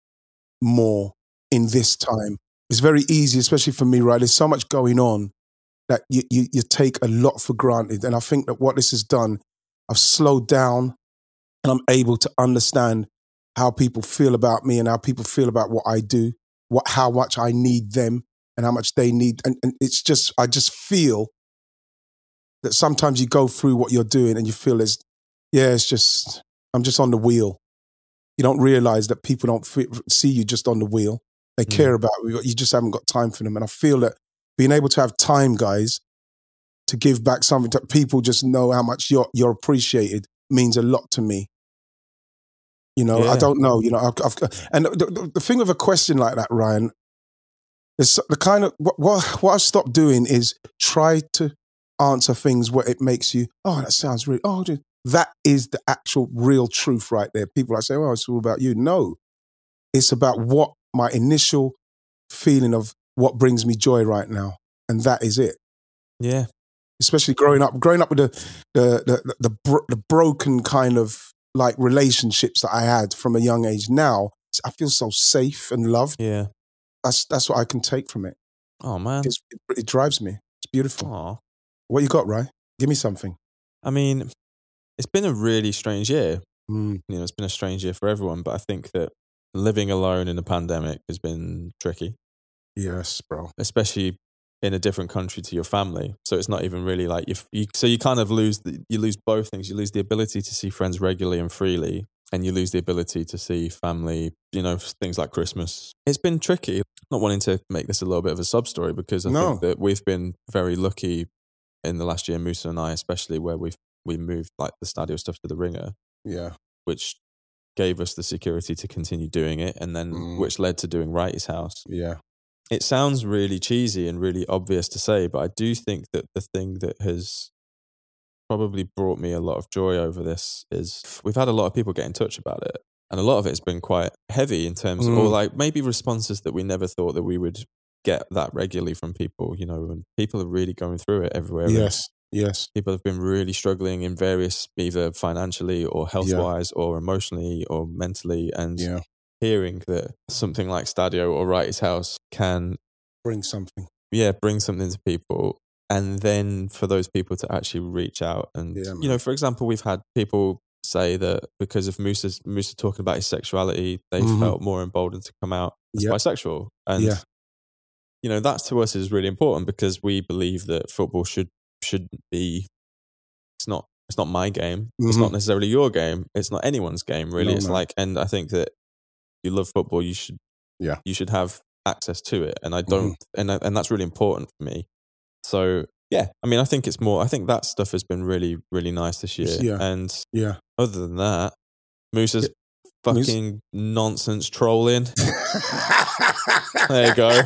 more in this time. It's very easy, especially for me, right? There's so much going on that you take a lot for granted. And I think that what this has done, I've slowed down and I'm able to understand how people feel about me and how people feel about what I do, how much I need them and how much they need. And it's just, I just feel that sometimes you go through what you're doing and you feel it's just, I'm just on the wheel. You don't realize that people don't see you just on the wheel. They care about you, but you just haven't got time for them. And I feel that being able to have time, guys, to give back something that people just know how much you're appreciated means a lot to me. You know, I don't know, you know, and the thing with a question like that, Ryan, is the kind of, what I've stopped doing is try to answer things where it makes you, oh, that sounds really, that is the actual real truth right there. People are saying, well, it's all about you. No, it's about what my initial feeling of what brings me joy right now. And that is it. Yeah. Especially growing up with the broken kind of like relationships that I had from a young age. Now I feel so safe and loved. Yeah. That's what I can take from it. Oh man. It drives me. It's beautiful. Aww. What you got, Ryan? Give me something. I mean, it's been a really strange year. You know, it's been a strange year for everyone, but I think that living alone in a pandemic has been tricky. Yes, bro. Especially in a different country to your family. So it's not even really like so you kind of lose both things. You lose the ability to see friends regularly and freely, and you lose the ability to see family, you know, things like Christmas. It's been tricky. Not wanting to make this a little bit of a sub story, because I think that we've been very lucky in the last year, Musa and I especially, where we've we moved like the Stadio stuff to the Ringer. Yeah. Which gave us the security to continue doing it, and then which led to doing Wrighty's House. Yeah. It sounds really cheesy and really obvious to say, but I do think that the thing that has probably brought me a lot of joy over this is we've had a lot of people get in touch about it, and a lot of it has been quite heavy in terms of, or like maybe responses that we never thought that we would get that regularly from people, you know, and people are really going through it everywhere. Yes. People have been really struggling in various, either financially or health-wise or emotionally or mentally, and hearing that something like Stadio or Wrighty's House can bring something to people, and then for those people to actually reach out and, you know, for example, we've had people say that because of Musa talking about his sexuality, they felt more emboldened to come out as bisexual. And, you know, that to us is really important because we believe that football should be, it's not my game. It's not necessarily your game. It's not anyone's game, really. Like, and I think that you love football, you should have access to it. And I don't, and that's really important for me. So yeah, I mean, I think that stuff has been really, really nice this year. Yeah. And other than that, Musa's fucking nonsense trolling. There you go.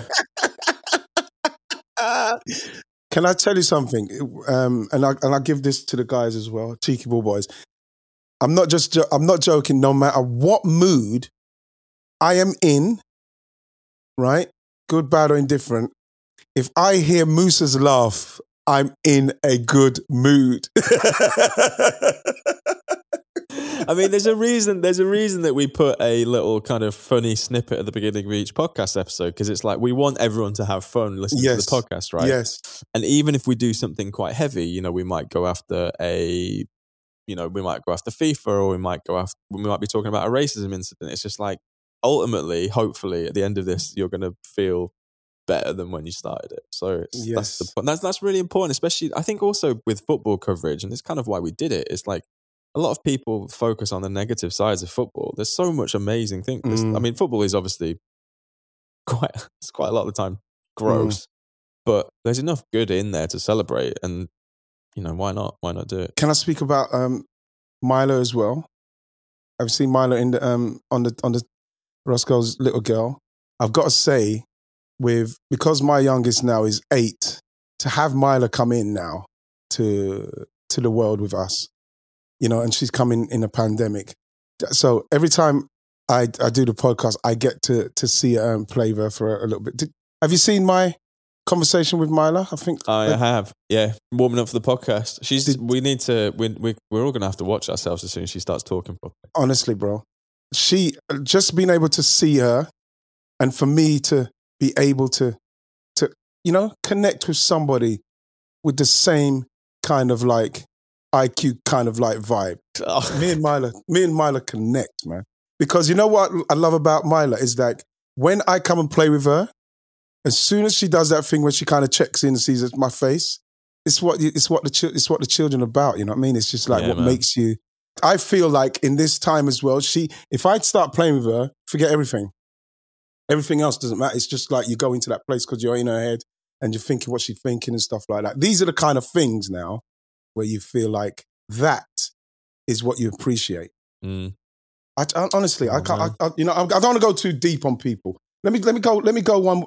Can I tell you something? And I give this to the guys as well, cheeky ball boys. I'm not joking. No matter what mood I am in, right, good, bad, or indifferent, if I hear Musa's laugh, I'm in a good mood. I mean, there's a reason that we put a little kind of funny snippet at the beginning of each podcast episode, because it's like we want everyone to have fun listening to the podcast, right? Yes. And even if we do something quite heavy, you know, we might go after FIFA, or we might be talking about a racism incident. It's just like, ultimately, hopefully, at the end of this, you're going to feel better than when you started it. So that's the point. That's really important, especially I think also with football coverage, and it's kind of why we did it. It's like a lot of people focus on the negative sides of football. There's so much amazing things. I mean, football is obviously quite a lot of the time gross, but there's enough good in there to celebrate, and you know, why not do it? Can I speak about Milo as well? I've seen Milo in the on the Roscoe's little girl. I've got to say, because my youngest now is 8, to have Milo come in now to the world with us, you know, and she's coming in a pandemic. So every time I do the podcast, I get to see her play with her for a little bit. Have you seen my conversation with Milo? I think I have. Yeah, warming up for the podcast. We're all going to have to watch ourselves as soon as she starts talking properly. Honestly, bro, she just being able to see her, and for me to be able to you know, connect with somebody with the same kind of like IQ kind of like vibe. Oh. Me and Milo connect, man. Because you know what I love about Milo is that when I come and play with her, as soon as she does that thing where she kind of checks in and sees my face, it's what the children are about. You know what I mean? It's just like makes you. I feel like in this time as well, if I start playing with her, forget everything. Everything else doesn't matter. It's just like you go into that place because you're in her head and you're thinking what she's thinking and stuff like that. These are the kind of things now where you feel like that is what you appreciate. Honestly, I can't. I don't want to go too deep on people. Let me go one.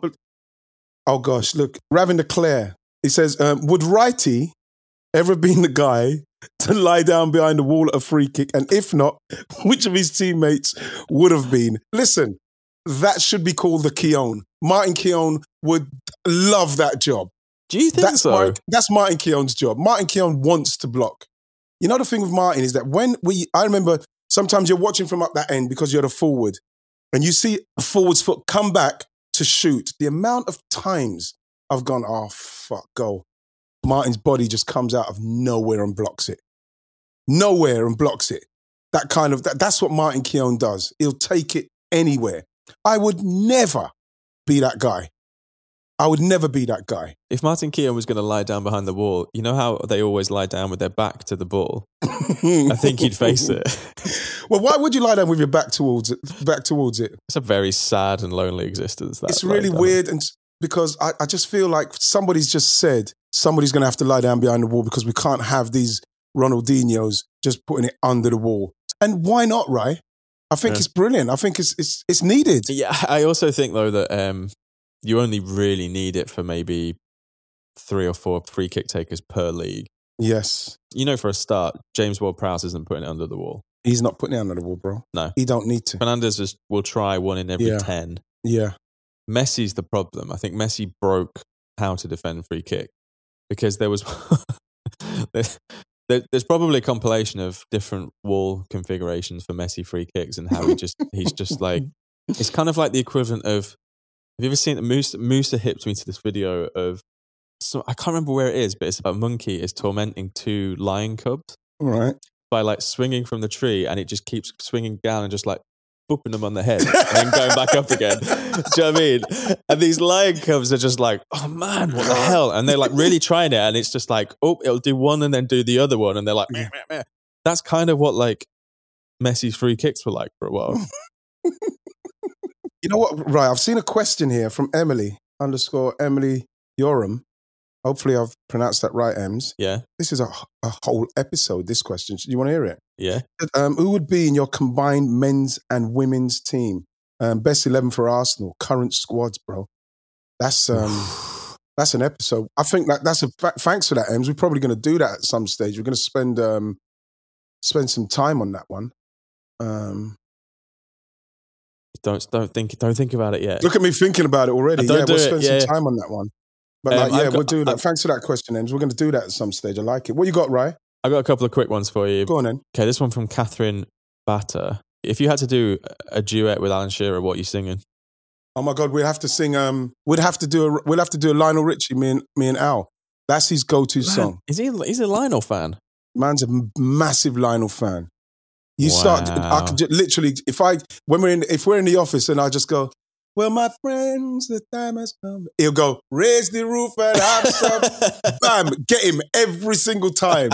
Oh gosh, look, Ravin Declare. He says, would Wrighty ever been the guy to lie down behind the wall at a free kick? And if not, which of his teammates would have been? Listen, that should be called the Keown. Martin Keown would love that job. Do you think so? That's Martin Keown's job. Martin Keown wants to block. You know, the thing with Martin is that I remember sometimes you're watching from up that end because you're the forward and you see a forward's foot come back to shoot. The amount of times I've gone, oh, fuck, go. Martin's body just comes out of nowhere and blocks it. Nowhere and blocks it. That's what Martin Keown does. He'll take it anywhere. I would never be that guy. I would never be that guy. If Martin Keown was going to lie down behind the wall, you know how they always lie down with their back to the ball? I think he'd face it. Well, why would you lie down with your back towards it? It's a very sad and lonely existence. It's really weird, and because I just feel like somebody's just said somebody's going to have to lie down behind the wall because we can't have these Ronaldinho's just putting it under the wall. And why not, right? I think it's brilliant. I think it's needed. Yeah, I also think, though, that you only really need it for maybe 3 or 4 free kick takers per league. Yes. For a start, James Ward-Prowse isn't putting it under the wall. He's not putting it under the wall, bro. No. He don't need to. Fernandes will try 1 in every 10. Yeah. Messi's the problem. I think Messi broke how to defend free kick because there was... There's probably a compilation of different wall configurations for Messi free kicks and how he's just like, it's kind of like the equivalent of, have you ever seen Musa hipped me to this video of, so I can't remember where it is, but it's about a monkey is tormenting 2 lion cubs. All right. By like swinging from the tree, and it just keeps swinging down and just like booping them on the head and then going back up again. Do you know what I mean? And these lion cubs are just like, oh man, what the hell? And they're like really trying it, and it's just like, oh, it'll do one and then do the other one, and they're like, meh, meh, meh. That's kind of what like Messi's free kicks were like for a while. You know what? Right, I've seen a question here from Emily Yoram. Hopefully I've pronounced that right, Ems. Yeah. This is a whole episode, this question. Do you want to hear it? Yeah. Who would be in your combined men's and women's team? Best 11 for Arsenal, current squads, bro. That's an episode. I think that's thanks for that, Ems. We're probably going to do that at some stage. We're going to spend some time on that one. Don't think about it yet. Look at me thinking about it already. We'll spend some time on that one. But we'll do that. Thanks for that question, Ems. We're going to do that at some stage. I like it. What you got, Rye? I've got a couple of quick ones for you. Go on, then. Okay, this one from Catherine Batter. If you had to do a duet with Alan Shearer, what are you singing? Oh my God, we'd have to sing. We'll have to do a Lionel Richie. Me and Al. That's his go-to song. He's a Lionel fan. Man's a massive Lionel fan. Start. I could just, literally, if we're in the office and I just go, well, my friends, the time has come. He'll go, raise the roof and have some. Bam, get him every single time.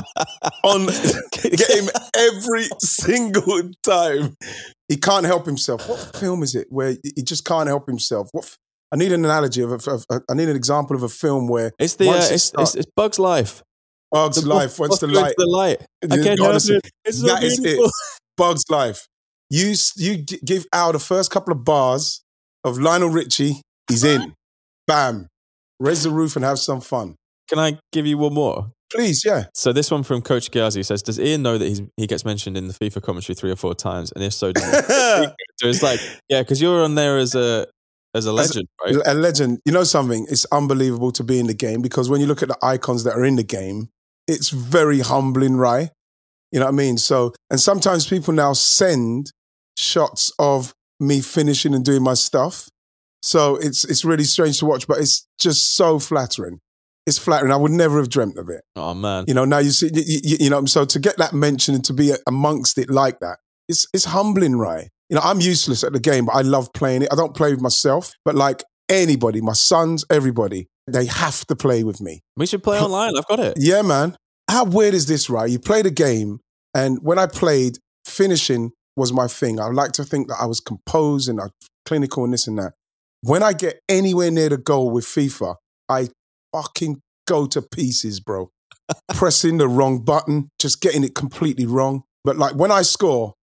Get him every single time. He can't help himself. What film is it where he just can't help himself? I need an analogy I need an example of a film where it's Bug's Life. Bug's Life. Once the light. I can't help it. It's so that is it. Bug's Life. You give Al the first couple of bars of Lionel Richie, he's in. Bam. Raise the roof and have some fun. Can I give you one more? Please, yeah. So this one from Coach Ghazi says, does Ian know that he gets mentioned in the FIFA commentary 3 or 4 times? And if so, does so it's like, yeah, because you're on there as a legend, right? A legend. You know something? It's unbelievable to be in the game because when you look at the icons that are in the game, it's very humbling, right? You know what I mean? So, and sometimes people now send shots of me finishing and doing my stuff. So it's really strange to watch, but it's just so flattering. It's flattering. I would never have dreamt of it. Oh, man. You know, now you see, you know, so to get that mention and to be amongst it like that, it's humbling, right? You know, I'm useless at the game, but I love playing it. I don't play with myself, but like anybody, my sons, everybody, they have to play with me. We should play online. I've got it. Yeah, man. How weird is this, right? You play the game, and when I played, finishing was my thing. I like to think that I was composed and clinical and this and that. When I get anywhere near the goal with FIFA, I fucking go to pieces, bro. Pressing the wrong button, just getting it completely wrong. But like when I score...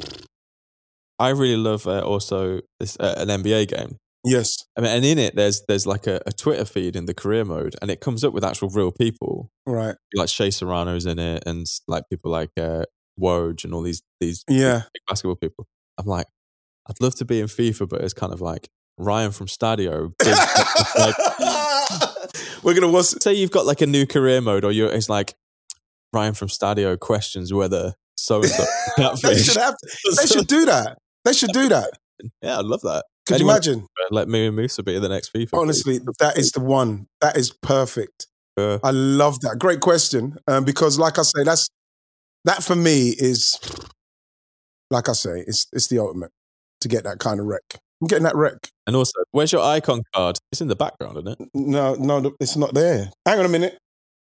I really love also this, an NBA game. Yes. I mean, and in it, there's like a Twitter feed in the career mode, and it comes up with actual real people. Right. Like Shea Serrano's in it, and like people like Woj and all these big basketball people. I'm like, I'd love to be in FIFA, but it's kind of like Ryan from Stadio. Like, we're gonna say you've got like a new career mode, or it's like Ryan from Stadio questions whether so and so catfish. They should do that. They should do that. Yeah, I'd love that. Could you imagine? Let me and Musa be in the next FIFA. Honestly, that is the one. That is perfect. I love that. Great question. Because like I say, that for me is, like I say, it's the ultimate to get that kind of wreck. I'm getting that wreck. And also, where's your icon card? It's in the background, isn't it? No, it's not there. Hang on a minute.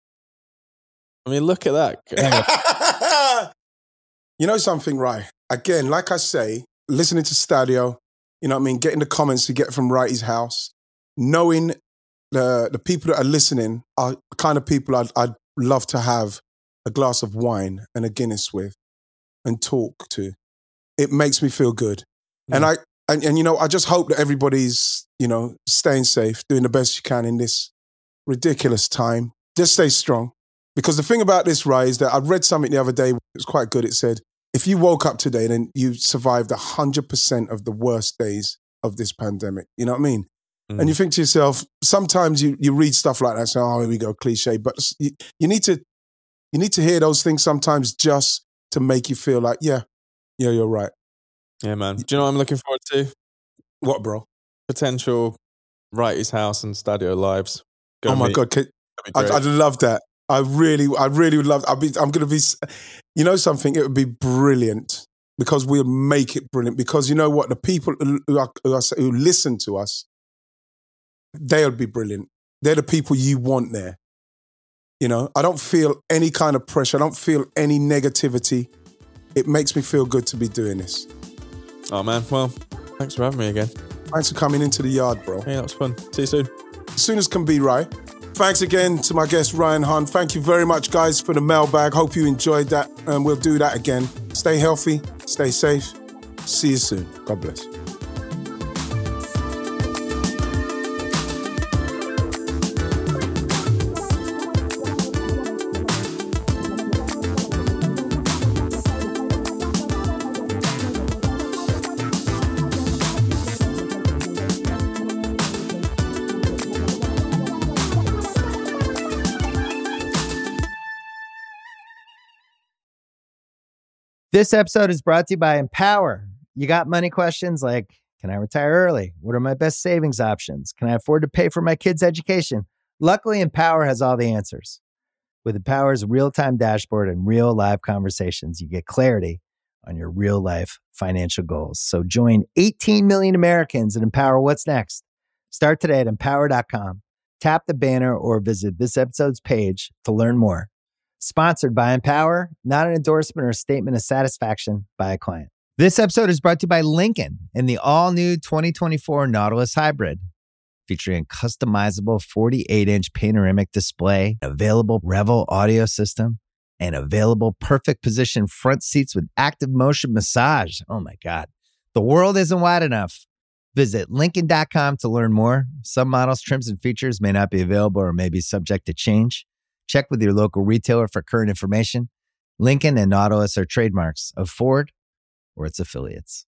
I mean, look at that. Hang on. You know something, right? Again, like I say, listening to Stadio, you know what I mean? Getting the comments you get from Wrighty's house, knowing the people that are listening are the kind of people I'd love to have a glass of wine and a Guinness with and talk to, it makes me feel good. Yeah. And I just hope that everybody's, staying safe, doing the best you can in this ridiculous time. Just stay strong. Because the thing about this, Rai, is that I read something the other day, it was quite good. It said, if you woke up today and you survived 100% of the worst days of this pandemic, you know what I mean? Mm. And you think to yourself, sometimes you read stuff like that and say, oh, here we go, cliche. But you need to hear those things sometimes just to make you feel like, yeah, you're right. Yeah, man. Do you know what I'm looking forward to? What, bro? Potential Wrighty's House and Stadio Lives. Oh my God. I'd love that. I really would love, I'm going to be, something, it would be brilliant because we'll make it brilliant because you know what? The people who listen to us, they'll be brilliant. They're the people you want there. I don't feel any kind of pressure. I don't feel any negativity. It makes me feel good to be doing this. Oh man, well, thanks for having me again. Thanks for coming into the yard, bro. Yeah, that was fun. See you soon. As soon as can be, Rai. Thanks again to my guest, Ryan Hunt. Thank you very much, guys, for the mailbag. Hope you enjoyed that, and we'll do that again. Stay healthy, stay safe. See you soon. God bless. This episode is brought to you by Empower. You got money questions like, can I retire early? What are my best savings options? Can I afford to pay for my kids' education? Luckily, Empower has all the answers. With Empower's real-time dashboard and real live conversations, you get clarity on your real-life financial goals. So join 18 million Americans and empower what's next. Start today at empower.com. Tap the banner or visit this episode's page to learn more. Sponsored by Empower, not an endorsement or statement of satisfaction by a client. This episode is brought to you by Lincoln and the all-new 2024 Nautilus Hybrid, featuring a customizable 48-inch panoramic display, available Revel audio system, and available perfect position front seats with active motion massage. Oh my God. The world isn't wide enough. Visit Lincoln.com to learn more. Some models, trims, and features may not be available or may be subject to change. Check with your local retailer for current information. Lincoln and Nautilus are trademarks of Ford or its affiliates.